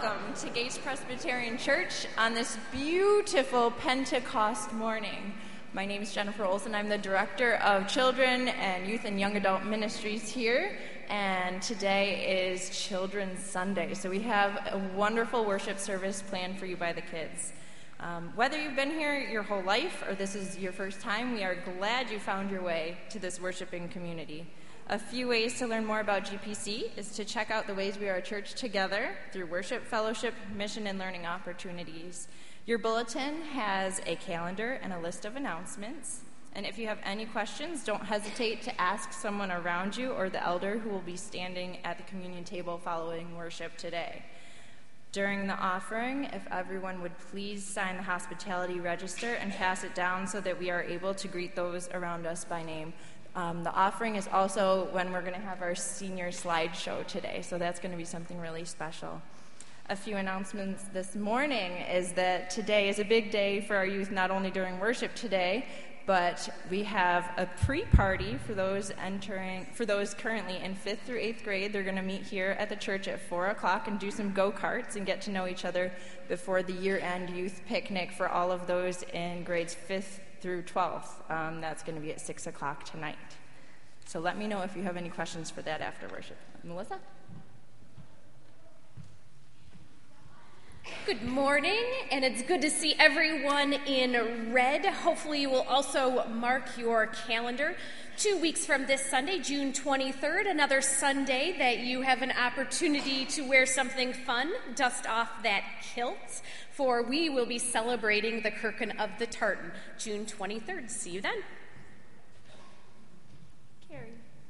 welcome to Gates Presbyterian Church on this beautiful Pentecost morning. My name is Jennifer Olson. I'm the Director of Children and Youth and Young Adult Ministries here, and today is Children's Sunday. So we have a wonderful worship service planned for you by the kids. Whether you've been here your whole life or this is your first time, we are glad you found your way to this worshiping community. A few ways to learn more about GPC is to check out the ways we are a church together through worship, fellowship, mission, and learning opportunities. Your bulletin has a calendar and a list of announcements. And if you have any questions, don't hesitate to ask someone around you or the elder who will be standing at the communion table following worship today. During the offering, if everyone would please sign the hospitality register and pass it down so that we are able to greet those around us by name. The offering is also when we're going to have our senior slideshow today, so that's going to be something really special. A few announcements this morning is that today is a big day for our youth, not only during worship today, but we have a pre-party for those currently in 5th through 8th grade. They're going to meet here at the church at 4 o'clock and do some go-karts and get to know each other before the year-end youth picnic for all of those in grades 5th through 12th. That's going to be at 6 o'clock tonight. So let me know if you have any questions for that after worship. Melissa? Good morning, and it's good to see everyone in red. Hopefully you will also mark your calendar. 2 weeks from this Sunday, June 23rd, another Sunday that you have an opportunity to wear something fun, dust off that kilt, for we will be celebrating the Kirkin of the Tartan, June 23rd. See you then. Carrie.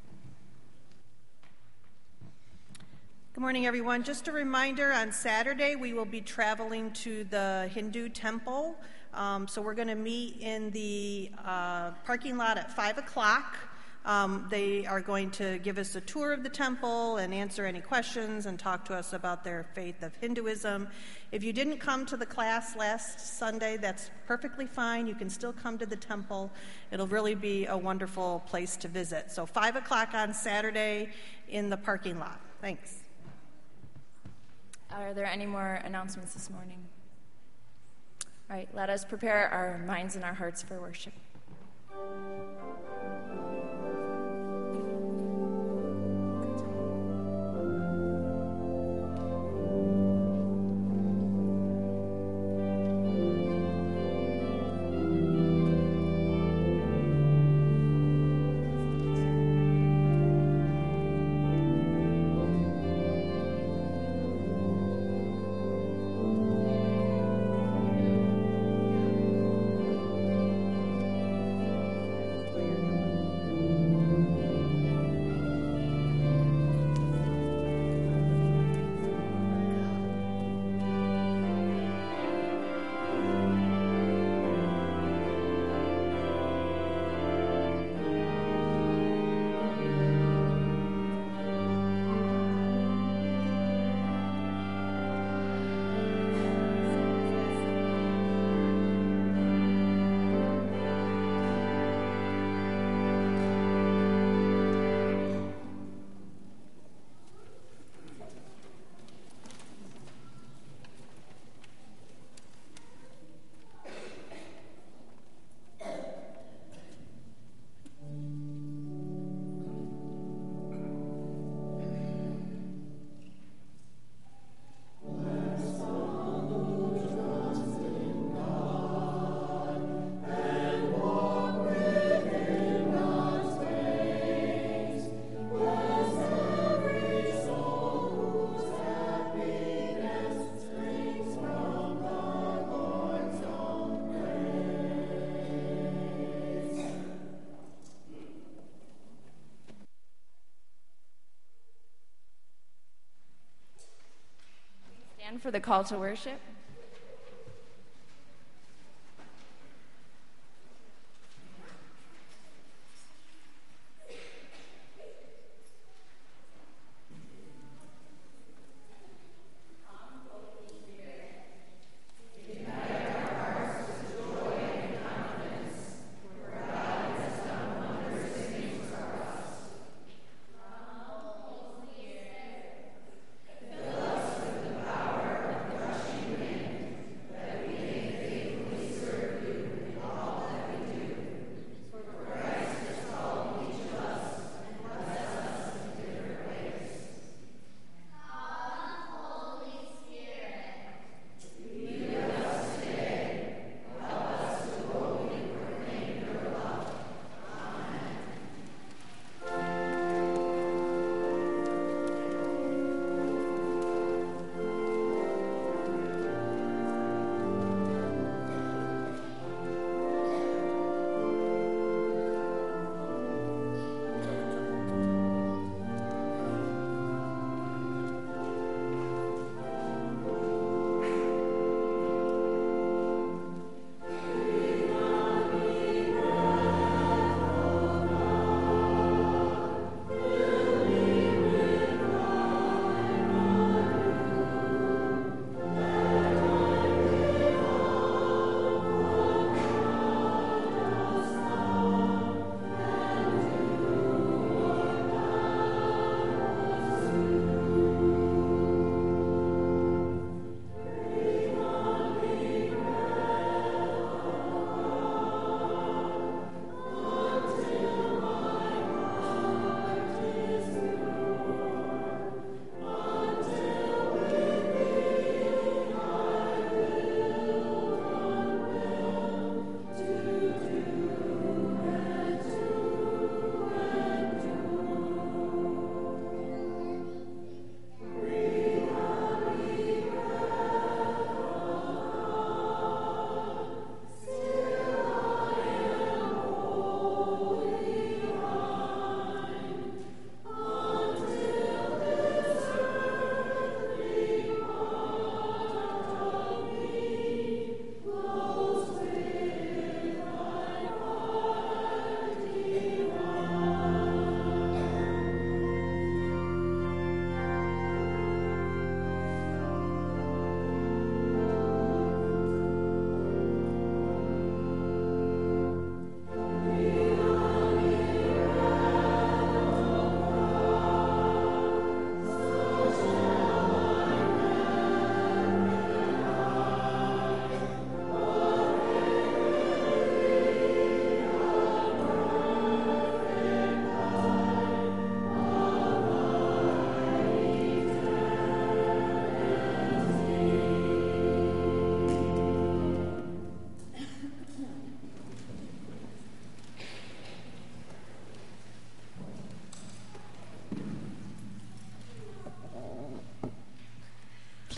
Good morning, everyone. Just a reminder, on Saturday we will be traveling to the Hindu temple. So we're going to meet in the parking lot at 5 o'clock. They are going to give us a tour of the temple and answer any questions and talk to us about their faith of Hinduism. If you didn't come to the class last Sunday, that's perfectly fine. You can still come to the temple. It'll really be a wonderful place to visit. So 5 o'clock on Saturday in the parking lot. Thanks. Are there any more announcements this morning? All right, let us prepare our minds and our hearts for worship. For the call to worship. Fill us with the power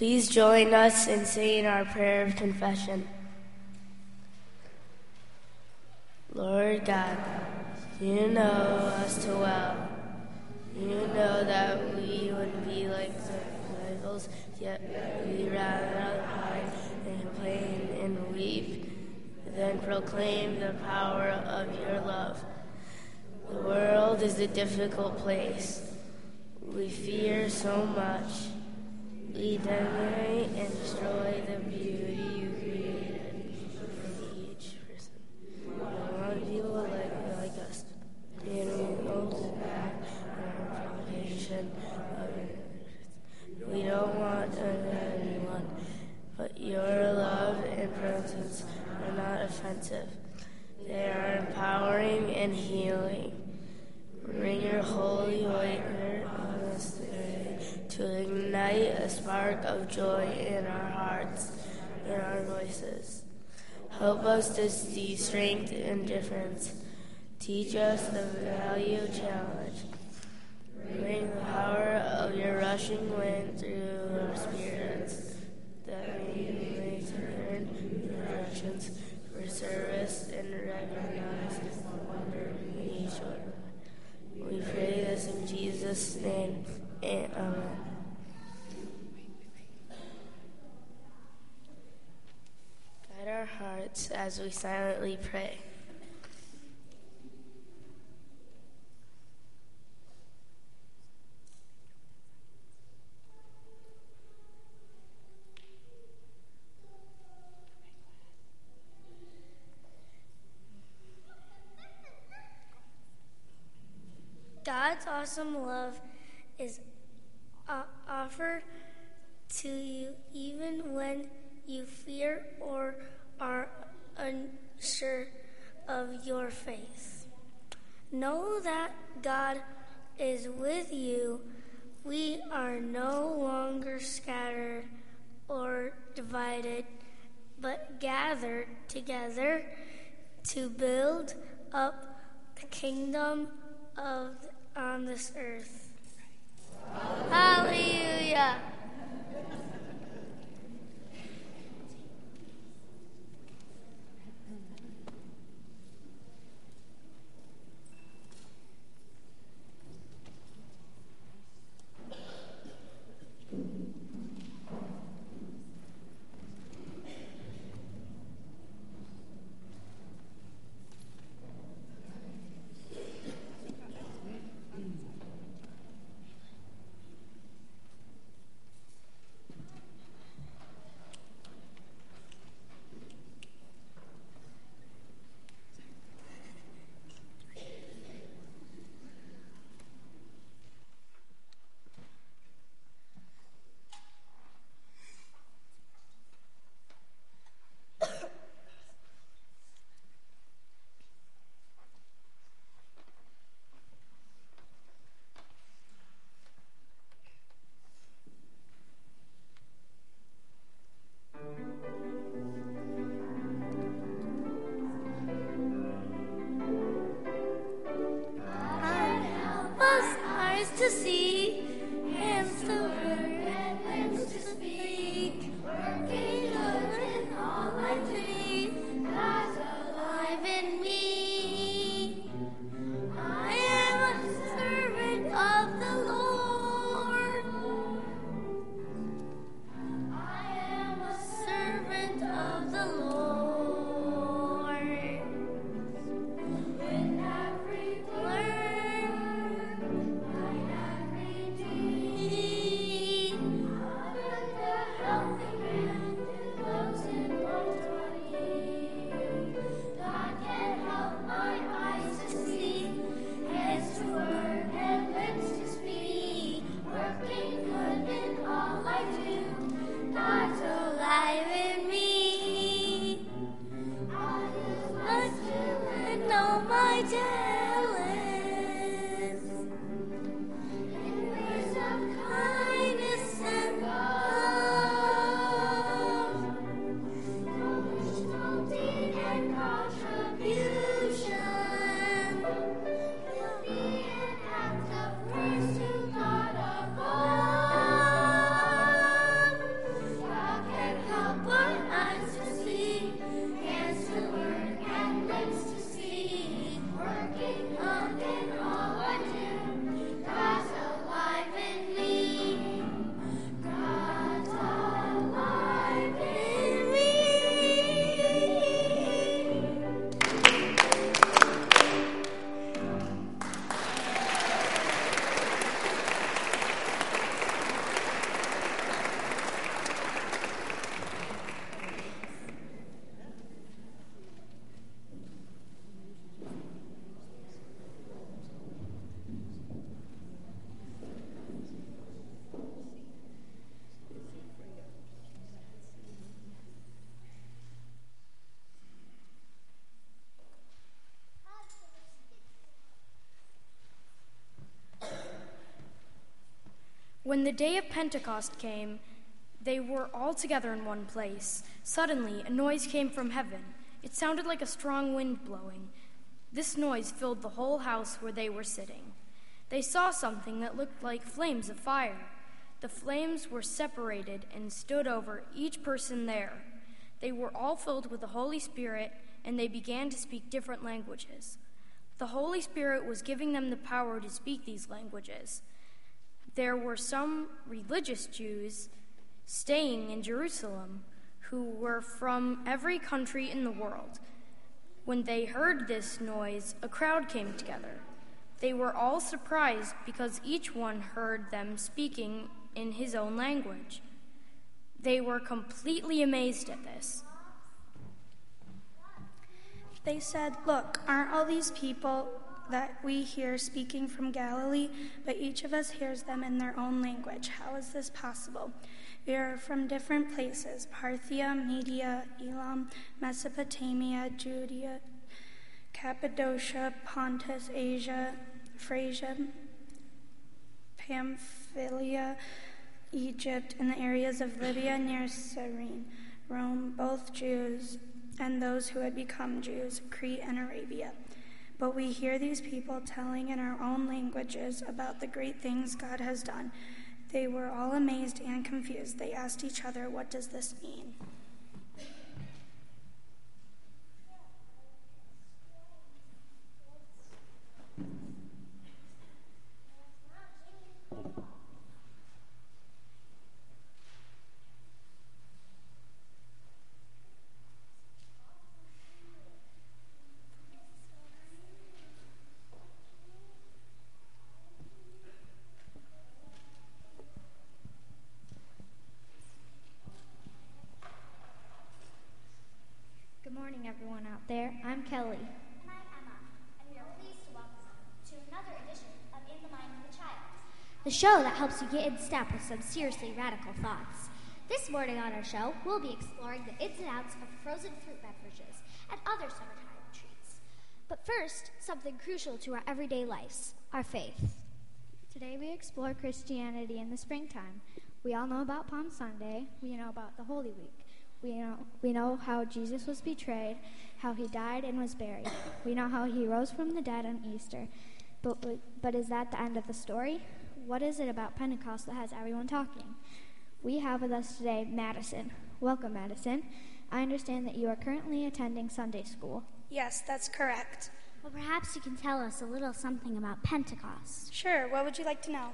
Please join us in saying our prayer of confession. Lord God, you know us too well. You know that we would be like the disciples, yet we rather hide and complain and weep than proclaim the power of your love. The world is a difficult place. We fear so much. We denigrate and destroy the beauty you created for each person. We want people like us. And we hold back our provocation of it. We don't want anyone, but your love and presence are not offensive. They are empowering and healing. Bring your holy light on us today to ignite a spark of joy in our hearts and our voices. Help us to see strength and difference. Teach us the value of challenge. Bring the power of your rushing wind through our spirits, that we may turn your directions for service and recognize the wonder in each other. We pray this in Jesus' name, and amen. Guide our hearts as we silently pray. God's awesome love is offered to you even when you fear or are unsure of your faith. Know that God is with you. We are no longer scattered or divided, but gathered together to build up the kingdom on this earth. Hallelujah. To see, hands to work, and lips to speak, working good in all I do. God's alive in me. I am a servant of the Lord. I am a servant of the Lord. With every word, every deed, I helping hand to those in want of need. God can help my eyes to see, hands to work and lips to speak, working good in all I do. God's alive in me. I must do and know my talents. Kindness and love, no deed and contribution will be an act of praise to God above. When the day of Pentecost came, they were all together in one place. Suddenly, a noise came from heaven. It sounded like a strong wind blowing. This noise filled the whole house where they were sitting. They saw something that looked like flames of fire. The flames were separated and stood over each person there. They were all filled with the Holy Spirit, and they began to speak different languages. The Holy Spirit was giving them the power to speak these languages. There were some religious Jews staying in Jerusalem who were from every country in the world. When they heard this noise, a crowd came together. They were all surprised because each one heard them speaking in his own language. They were completely amazed at this. They said, "Look, aren't all these people that we hear speaking from Galilee? But each of us hears them in their own language. How is this possible? We are from different places: Parthia, Media, Elam, Mesopotamia, Judea, Cappadocia, Pontus, Asia, Phrygia, Pamphylia, Egypt, and the areas of Libya near Cyrene, Rome, both Jews and those who had become Jews, Crete and Arabia. But we hear these people telling in our own languages about the great things God has done." They were all amazed and confused. They asked each other, "What does this mean?" Good morning, everyone out there. I'm Kelly. And I'm Emma, and we are pleased to welcome you to another edition of In the Mind of a Child, the show that helps you get in step with some seriously radical thoughts. This morning on our show, we'll be exploring the ins and outs of frozen fruit beverages and other summertime treats. But first, something crucial to our everyday lives, our faith. Today we explore Christianity in the springtime. We all know about Palm Sunday. We know about the Holy Week. We know how Jesus was betrayed, how he died and was buried. We know how he rose from the dead on Easter. But is that the end of the story? What is it about Pentecost that has everyone talking? We have with us today Madison. Welcome, Madison. I understand that you are currently attending Sunday school. Yes, that's correct. Well, perhaps you can tell us a little something about Pentecost. Sure, what would you like to know?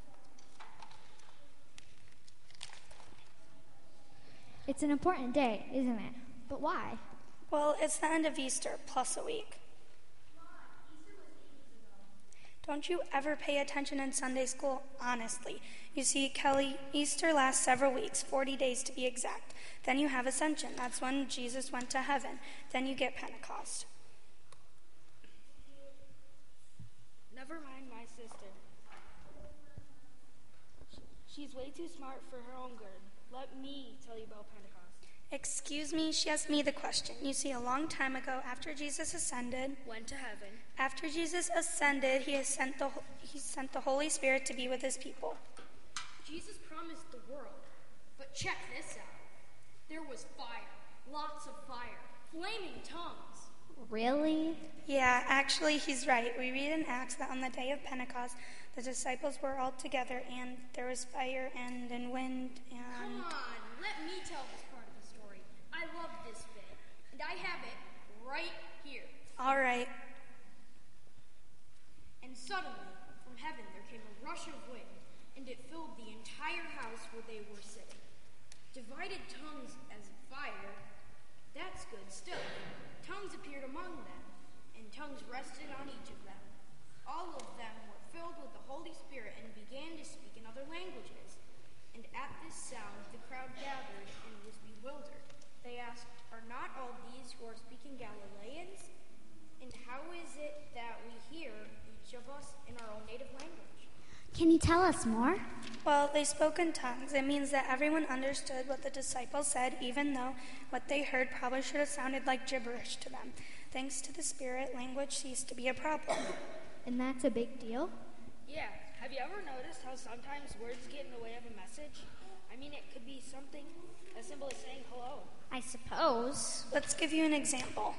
It's an important day, isn't it? But why? Well, it's the end of Easter, plus a week. Don't you ever pay attention in Sunday school? Honestly. You see, Kelly, Easter lasts several weeks, 40 days to be exact. Then you have Ascension. That's when Jesus went to heaven. Then you get Pentecost. Never mind my sister. She's way too smart for her own good. Let me tell you about Pentecost. Excuse me, she asked me the question. You see, a long time ago, after Jesus ascended, Went to heaven. after Jesus ascended, he sent the Holy Spirit to be with his people. Jesus promised the world. But check this out. There was fire, lots of fire, flaming tongues. Really? Yeah, actually, he's right. We read in Acts that on the day of Pentecost, the disciples were all together, and there was fire and wind and... Come on, let me tell this part of the story. I love this bit, and I have it right here. All right. And suddenly, from heaven there came a rush of wind, and it filled the entire house where they were sitting. Divided tongues as fire, that's good stuff. Tongues appeared among them, and tongues rested on each of them. All of them were filled with the Holy Spirit and began to speak in other languages. And at this sound, the crowd gathered and was bewildered. They asked, "Are not all these who are speaking Galileans? And how is it that we hear, each of us, in our own native language?" Can you tell us more? Well, they spoke in tongues. It means that everyone understood what the disciples said, even though what they heard probably should have sounded like gibberish to them. Thanks to the Spirit, language ceased to be a problem. And that's a big deal? Yeah, Have you ever noticed how sometimes words get in the way of a message? I mean, it could be something as simple as saying hello. I suppose. Let's give you an example.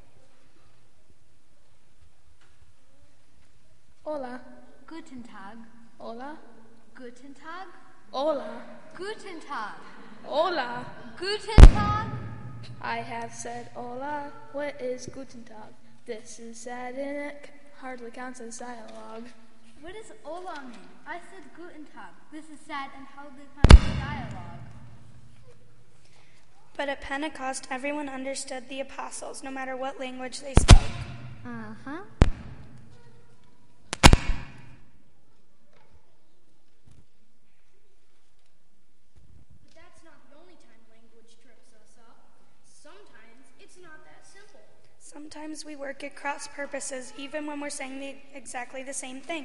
Hola. Guten Tag. Hola. Guten Tag. Hola. Guten Tag. Hola. Guten Tag. I have said hola. What is Guten Tag? This is sad and it hardly counts as dialogue. What does hola mean? I said Guten Tag. This is sad and hardly counts as dialogue. But at Pentecost, everyone understood the apostles, no matter what language they spoke. Uh-huh. But that's not the only time language trips us up. Sometimes it's not that simple. Sometimes we work at cross purposes, even when we're saying exactly the same thing.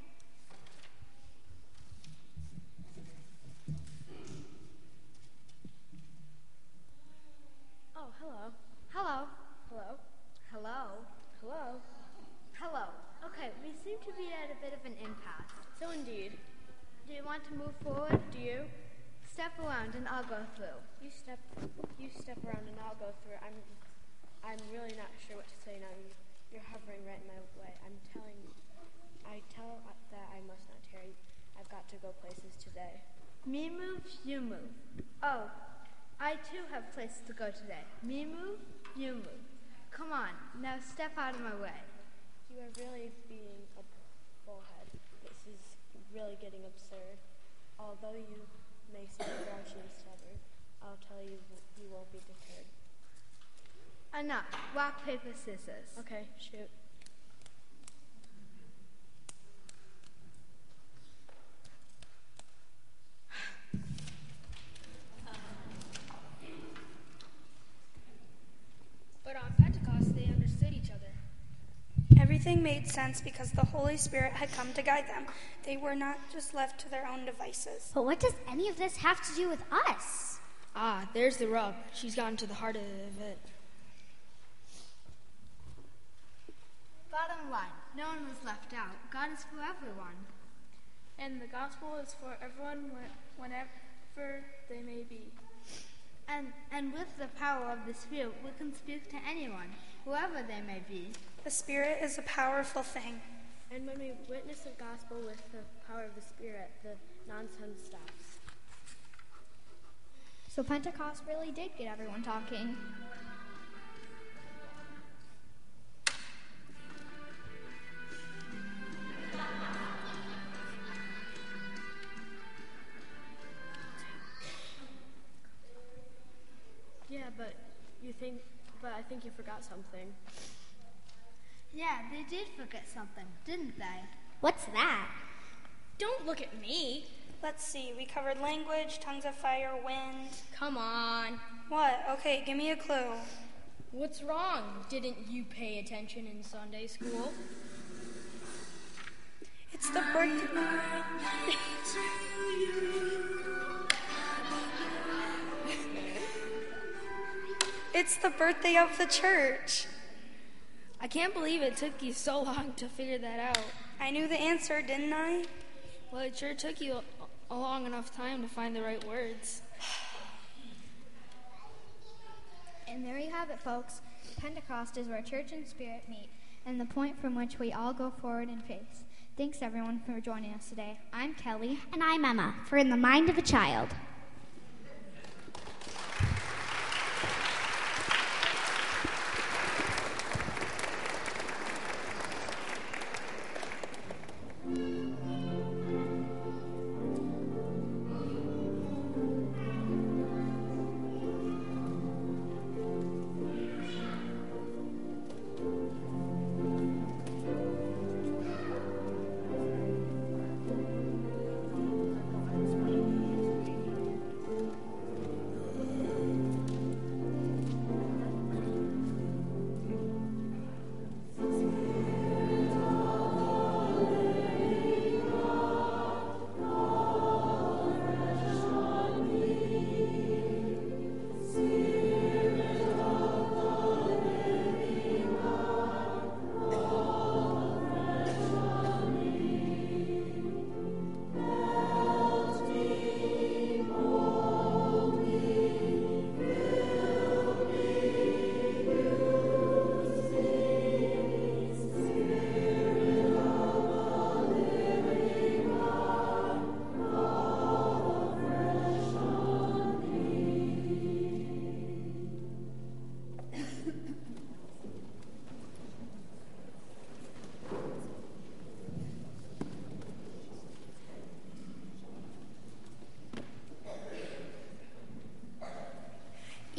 Oh, hello. Hello. Hello. Hello. Hello. Hello. Okay, we seem to be at a bit of an impasse. So indeed. Do you want to move forward? Do you? Step around and I'll go through. You step around and I'll go through. I'm really not sure what to say now. You're hovering right in my way. I tell that I must not tarry. I've got to go places today. Me move, you move. Oh, I too have places to go today. Me move, you move. Come on, now step out of my way. You are really being a bullhead. This is really getting absurd. Although you may seem grouchy and stubborn, I'll tell you you won't be deterred. Enough. Rock, paper, scissors. Okay, shoot. But on Pentecost, they understood each other. Everything made sense because the Holy Spirit had come to guide them. They were not just left to their own devices. But what does any of this have to do with us? Ah, there's the rub. She's gotten to the heart of it. Bottom line, no one was left out. God is for everyone. And the gospel is for everyone whenever they may be. And with the power of the Spirit, we can speak to anyone, whoever they may be. The Spirit is a powerful thing. And when we witness the gospel with the power of the Spirit, the nonsense stops. So Pentecost really did get everyone talking. Yeah, but I think you forgot something. Yeah, they did forget something, didn't they? What's that? Don't look at me. Let's see, we covered language, tongues of fire, wind. Come on. What? Okay, give me a clue. What's wrong? Didn't you pay attention in Sunday school? It's the birthday. It's the birthday of the church. I can't believe it took you so long to figure that out. I knew the answer, didn't I? Well, it sure took you a long enough time to find the right words. And there you have it, folks. Pentecost is where church and spirit meet, and the point from which we all go forward in faith. Thanks, everyone, for joining us today. I'm Kelly. And I'm Emma, for In the Mind of a Child.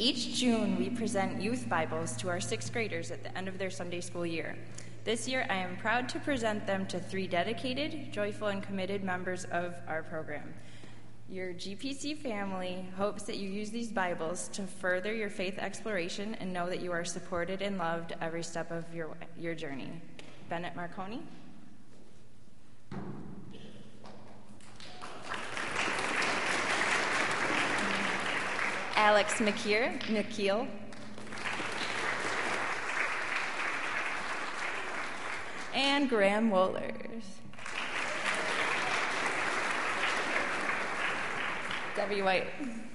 Each June, we present youth Bibles to our 6th graders at the end of their Sunday school year. This year, I am proud to present them to 3 dedicated, joyful, and committed members of our program. Your GPC family hopes that you use these Bibles to further your faith exploration and know that you are supported and loved every step of your journey. Bennett Marconi. Alex McKeel. And Graham Wohlers. Debbie White.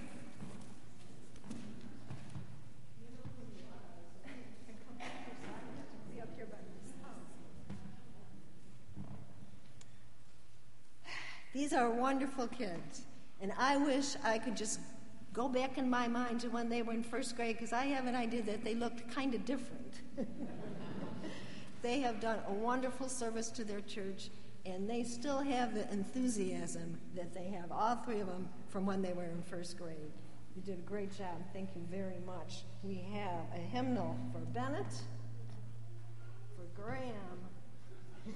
These are wonderful kids, and I wish I could just go back in my mind to when they were in 1st grade, because I have an idea that they looked kind of different. They have done a wonderful service to their church, and they still have the enthusiasm that they have, all 3 of them, from when they were in 1st grade. You did a great job. Thank you very much. We have a hymnal for Bennett, for Graham, and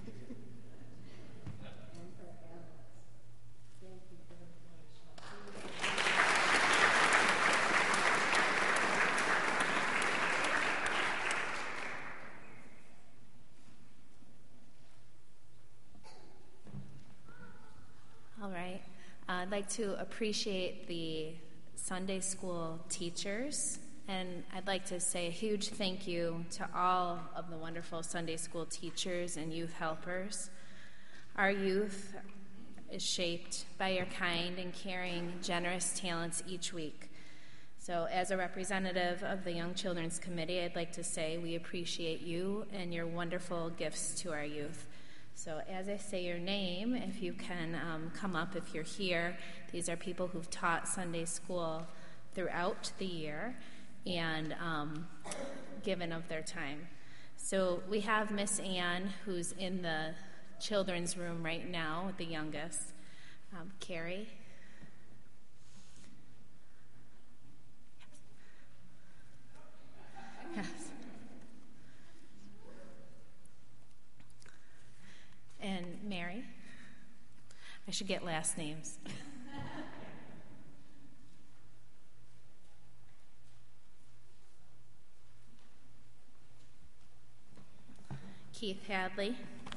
for Alex. Thank you very much. All right. I'd like to appreciate the Sunday school teachers, and I'd like to say a huge thank you to all of the wonderful Sunday school teachers and youth helpers. Our youth is shaped by your kind and caring, generous talents each week. So as a representative of the Young Children's Committee, I'd like to say we appreciate you and your wonderful gifts to our youth. So as I say your name, if you can come up if you're here. These are people who've taught Sunday school throughout the year and given of their time. So we have Miss Ann, who's in the children's room right now with the youngest. Carrie. Yes. And Mary. I should get last names. Keith Hadley.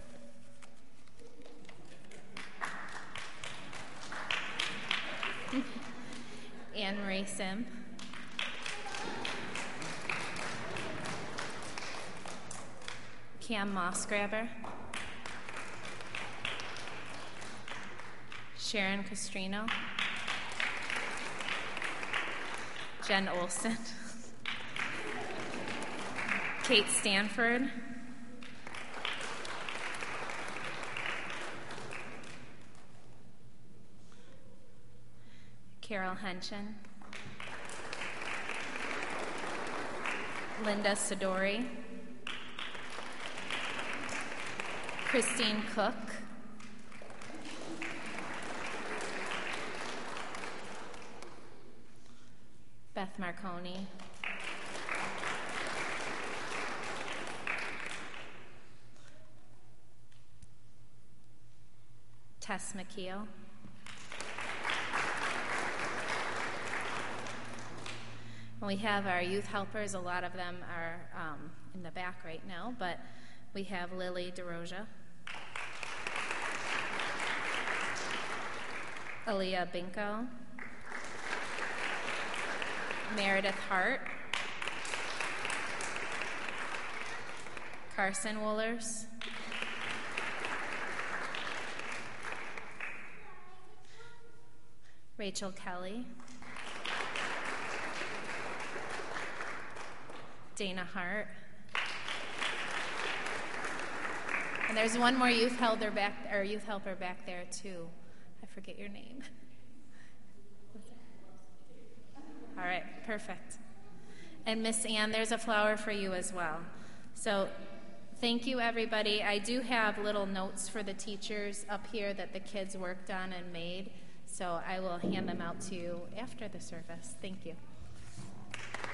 Anne Marie Sim. Cam Mossgraber. Sharon Castrino. Jen Olson. Kate Stanford. Carol Henshin. Linda Sidori. Christine Cook. Beth Marconi. Tess McKeel. We have our youth helpers. A lot of them are in the back right now, but we have Lily DeRoja, Aaliyah Binko, Meredith Hart, Carson Wohlers, Rachel Kelly, Dana Hart. And there's one more youth helper back there too. I forget your name. All right, perfect. And Miss Ann, there's a flower for you as well. So thank you, everybody. I do have little notes for the teachers up here that the kids worked on and made. So I will hand them out to you after the service. Thank you.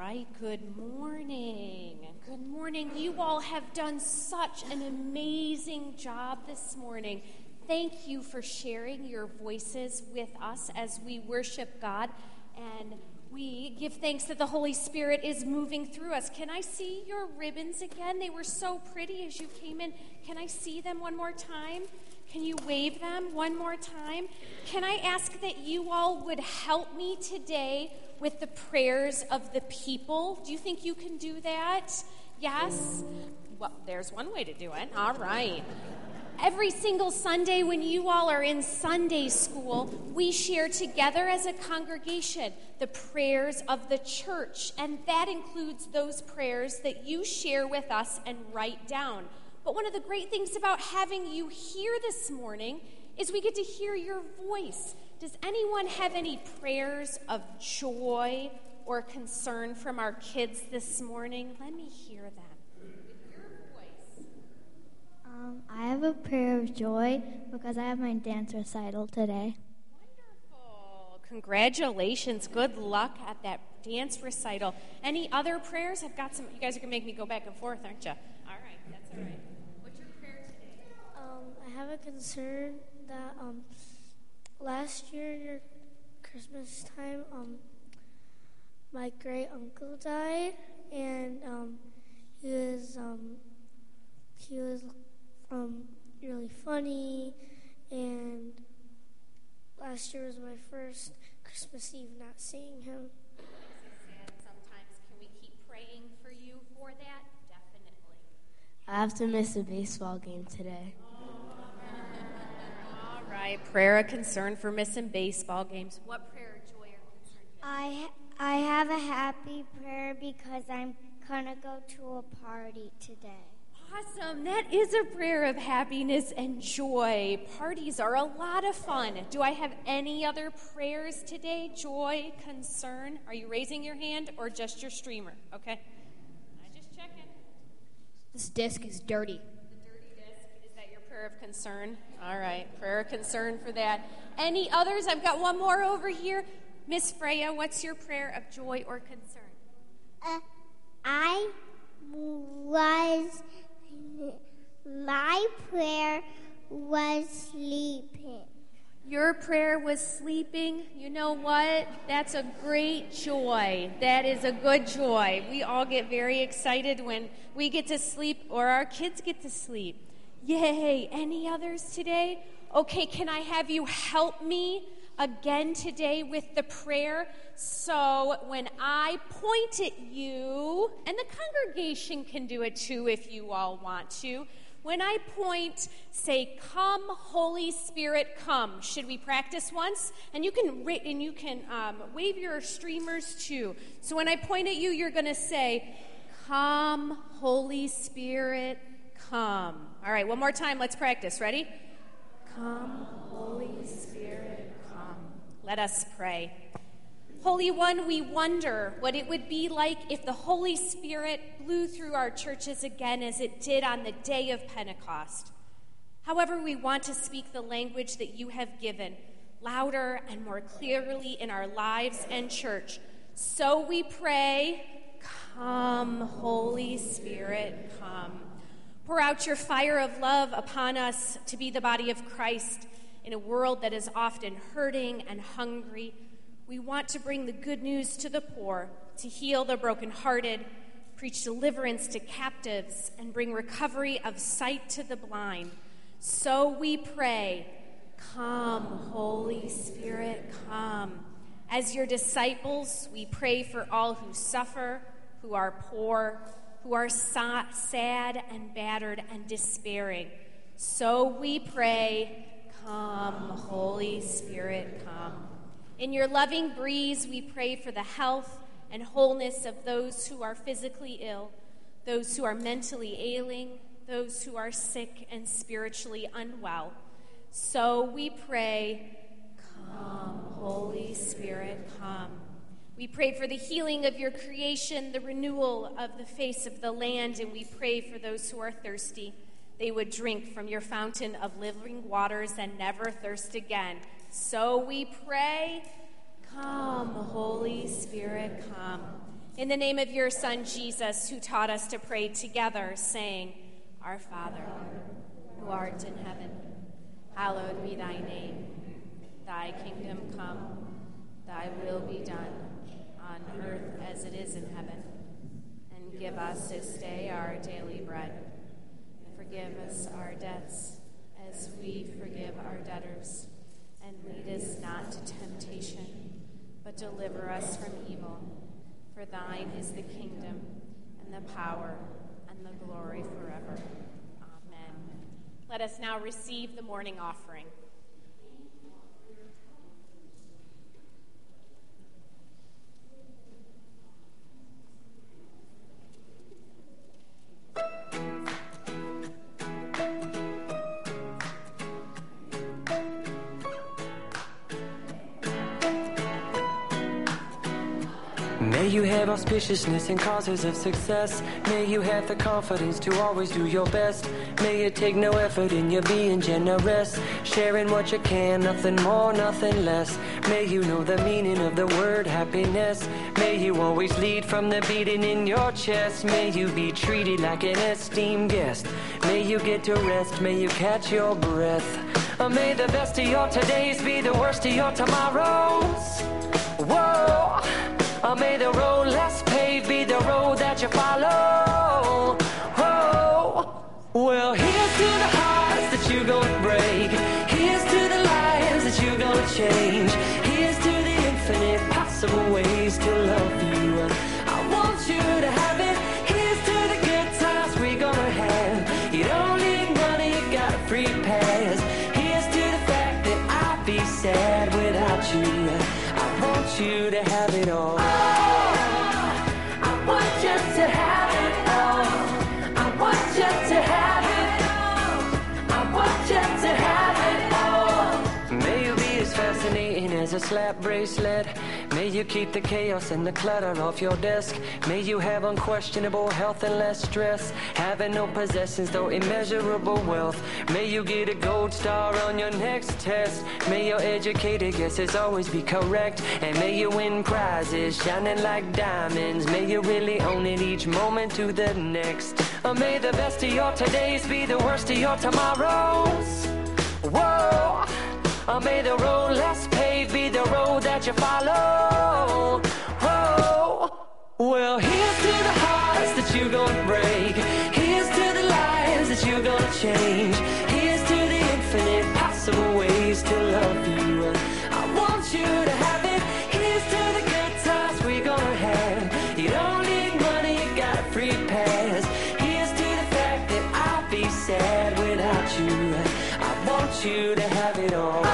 right. Good morning. Good morning. You all have done such an amazing job this morning. Thank you for sharing your voices with us as we worship God, and we give thanks that the Holy Spirit is moving through us. Can I see your ribbons again? They were so pretty as you came in. Can I see them one more time? Can you wave them one more time? Can I ask that you all would help me today with the prayers of the people? Do you think you can do that? Yes? Well, there's one way to do it. All right. Every single Sunday when you all are in Sunday school, we share together as a congregation the prayers of the church, and that includes those prayers that you share with us and write down. But one of the great things about having you here this morning is we get to hear your voice. Does anyone have any prayers of joy or concern from our kids this morning? Let me hear them. I have a prayer of joy because I have my dance recital today. Wonderful. Congratulations. Good luck at that dance recital. Any other prayers? I've got some. You guys are going to make me go back and forth, aren't you? All right. That's all right. What's your prayer today? I have a concern that last year near Christmas time, my great uncle died, and he was really funny, and last year was my first Christmas Eve not seeing him. Sometimes can we keep praying for you for that? Definitely. I have to miss a baseball game today. All right, prayer of concern for missing baseball games. What prayer of joy or concern? I have a happy prayer because I'm gonna go to a party today. Awesome. That is a prayer of happiness and joy. Parties are a lot of fun. Do I have any other prayers today? Joy, concern? Are you raising your hand or just your streamer? Okay. I'm just checking. This disc is dirty. The dirty disc, is that your prayer of concern? All right. Prayer of concern for that. Any others? I've got one more over here. Miss Freya, what's your prayer of joy or concern? My prayer was sleeping. Your prayer was sleeping. You know what? That's a great joy. That is a good joy. We all get very excited when we get to sleep or our kids get to sleep. Yay. Any others today? Okay, can I have you help me again today with the prayer? So when I point at you, and the congregation can do it too if you all want to. When I point, say, "Come, Holy Spirit, come." Should we practice once? And you can wave your streamers too. So when I point at you, you're going to say, "Come, Holy Spirit, come." All right, one more time. Let's practice. Ready? Come, Holy Spirit, come. Let us pray. Holy One, we wonder what it would be like if the Holy Spirit blew through our churches again as it did on the day of Pentecost. However, we want to speak the language that you have given, louder and more clearly in our lives and church. So we pray, come, Holy Spirit, come. Pour out your fire of love upon us to be the body of Christ in a world that is often hurting and hungry. We want to bring the good news to the poor, to heal the brokenhearted, preach deliverance to captives, and bring recovery of sight to the blind. So we pray, come, Holy Spirit, come. As your disciples, we pray for all who suffer, who are poor, who are sad and battered and despairing. So we pray, come, Holy Spirit, come. In your loving breeze, we pray for the health and wholeness of those who are physically ill, those who are mentally ailing, those who are sick and spiritually unwell. So we pray, come, Holy Spirit, come. We pray for the healing of your creation, the renewal of the face of the land, and we pray for those who are thirsty. They would drink from your fountain of living waters and never thirst again. So we pray, come, Holy Spirit, come. In the name of your Son, Jesus, who taught us to pray together, saying, Our Father, who art in heaven, hallowed be thy name. Thy kingdom come, thy will be done, on earth as it is in heaven. And give us this day our daily bread. And forgive us our debts, as we forgive our debtors. And lead us not to temptation, but deliver us from evil. For thine is the kingdom, and the power, and the glory forever. Amen. Let us now receive the morning offering. May you have auspiciousness and causes of success. May you have the confidence to always do your best. May you take no effort in your being generous, sharing what you can, nothing more, nothing less. May you know the meaning of the word happiness. May you always lead from the beating in your chest. May you be treated like an esteemed guest. May you get to rest, may you catch your breath. May the best of your todays be the worst of your tomorrows. Whoa! May the road less paved be the road that you follow. Oh, well, here's to the hearts that you're gonna break. Here's to the lives that you're gonna change. Here's to the infinite possible ways to love you. I want you to have it. Here's to the good times we're gonna have. You don't need money, you got a free pass. Here's to the fact that I'd be sad without you. I want you to have it all. As a slap bracelet, may you keep the chaos and the clutter off your desk. May you have unquestionable health and less stress, having no possessions though immeasurable wealth. May you get a gold star on your next test. May your educated guesses always be correct, and may you win prizes shining like diamonds. May you really own it each moment to the next. May the best of your todays be the worst of your tomorrows. Whoa! May the road less paved be the road that you follow. Oh, well, here's to the hearts that you're gonna break. Here's to the lives that you're gonna change. Here's to the infinite possible ways to love you. I want you to have it. Here's to the good times we're gonna have. You don't need money, you got a free pass. Here's to the fact that I'd be sad without you. I want you to have it all.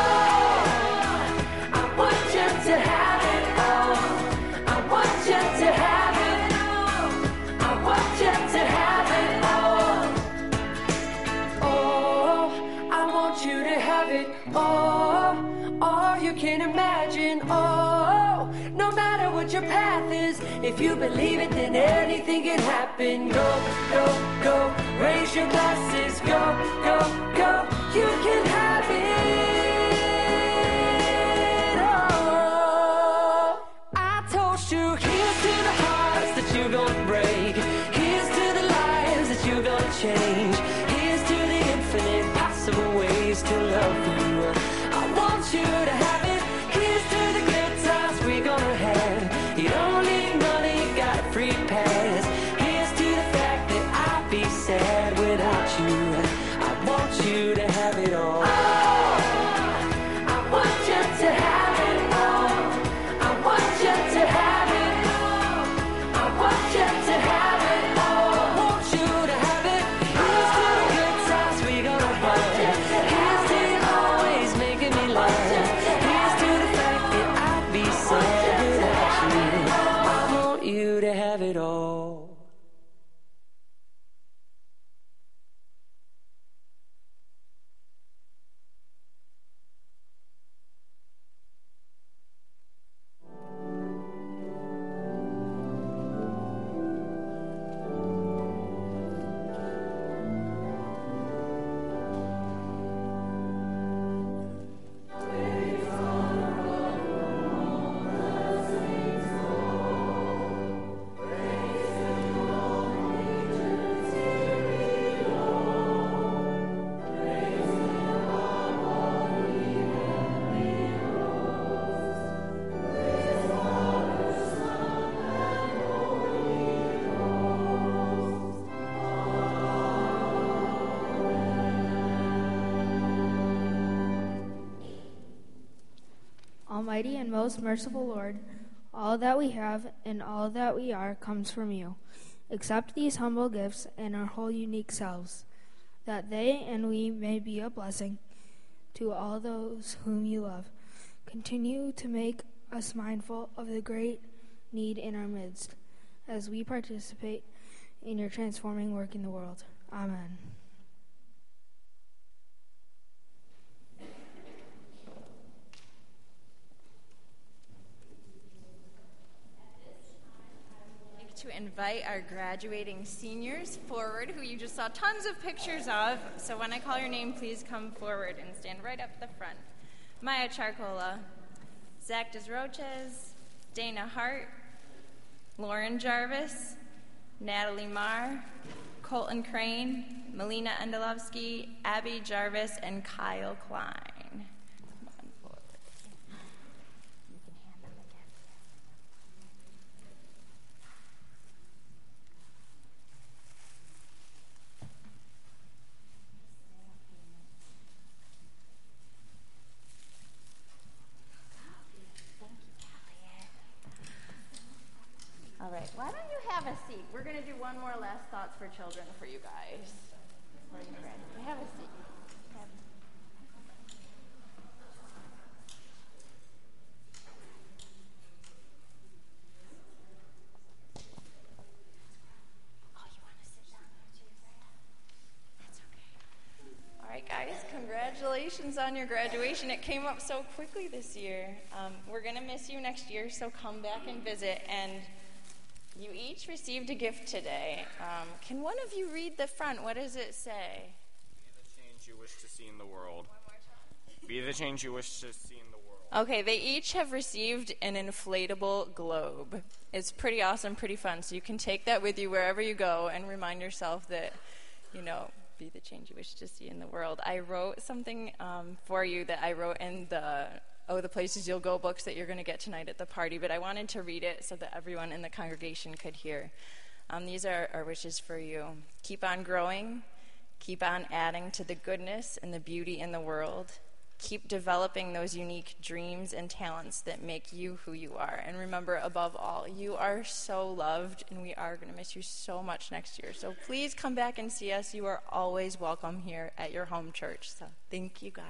To have it all. I want you to have it all. I want you to have it all. Oh, I want you to have it all. All you can imagine. Oh, no matter what your path is, if you believe it, then anything can happen. Go, go, go. Raise your glasses. Go, go, go. You can have it. You're gonna break. Here's to the lives that you're gonna change. Here's to the infinite possible ways to love you. I want you to have it. Here's to the good times we're gonna have. You don't need money, you got a free pass. Here's to the fact that I'd be sad without you. I want you to have it all. I want you to have it all. I want you to have it. Almighty and most merciful Lord, all that we have and all that we are comes from you. Accept these humble gifts and our whole unique selves, that they and we may be a blessing to all those whom you love. Continue to make us mindful of the great need in our midst as we participate in your transforming work in the world. Amen. To invite our graduating seniors forward, who you just saw tons of pictures of. So when I call your name, please come forward and stand right up the front. Maya Charcola, Zach Desroches, Dana Hart, Lauren Jarvis, Natalie Marr, Colton Crane, Melina Endelovsky, Abby Jarvis, and Kyle Klein. All right, why don't you have a seat? We're going to do one more last thoughts for children for you guys. Have a seat. All right, guys, congratulations on your graduation. It came up so quickly this year. We're going to miss you next year, so come back and visit. And you each received a gift today. Can one of you read the front? What does it say? Be the change you wish to see in the world. Be the change you wish to see in the world. Okay, they each have received an inflatable globe. It's pretty awesome, pretty fun. So you can take that with you wherever you go and remind yourself that, be the change you wish to see in the world. I wrote something for you that I wrote in the Places You'll Go books that you're going to get tonight at the party, but I wanted to read it so that everyone in the congregation could hear. These are our wishes for you. Keep on growing. Keep on adding to the goodness and the beauty in the world. Keep developing those unique dreams and talents that make you who you are. And remember, above all, you are so loved, and we are going to miss you so much next year. So please come back and see us. You are always welcome here at your home church. So thank you, guys.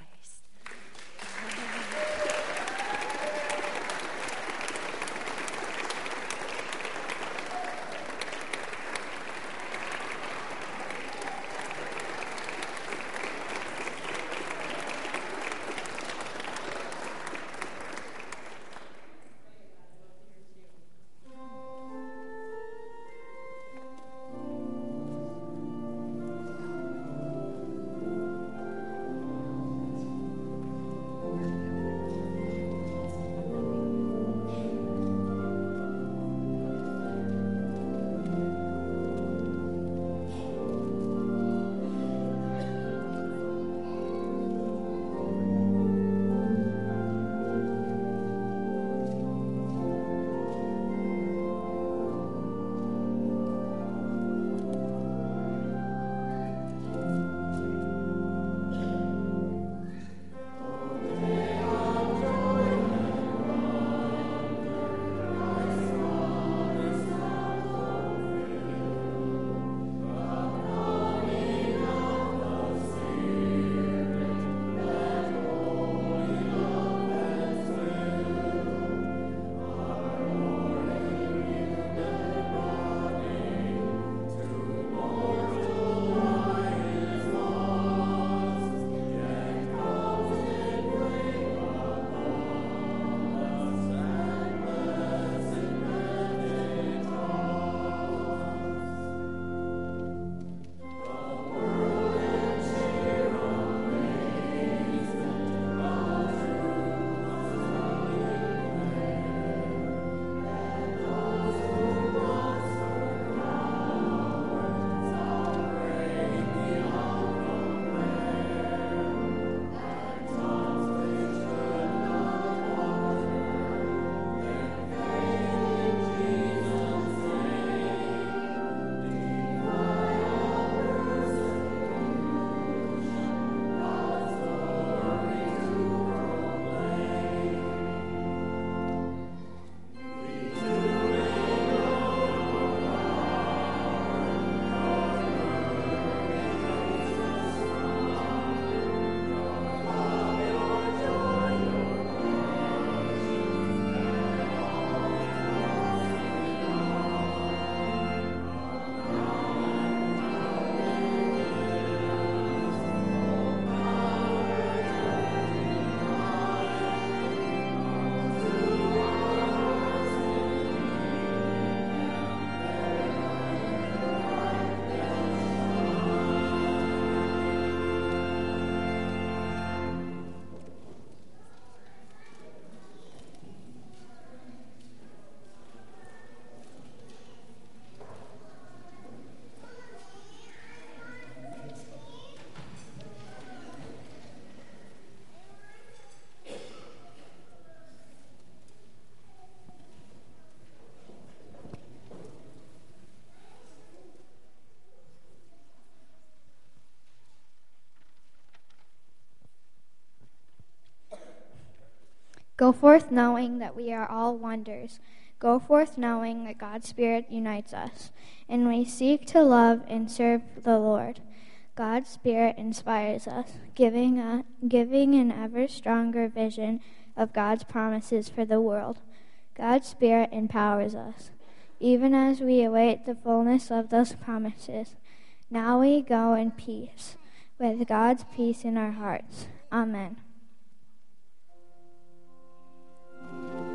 Go forth knowing that we are all wonders. Go forth knowing that God's Spirit unites us, and we seek to love and serve the Lord. God's Spirit inspires us, giving an ever stronger vision of God's promises for the world. God's Spirit empowers us, even as we await the fullness of those promises. Now we go in peace, with God's peace in our hearts. Amen.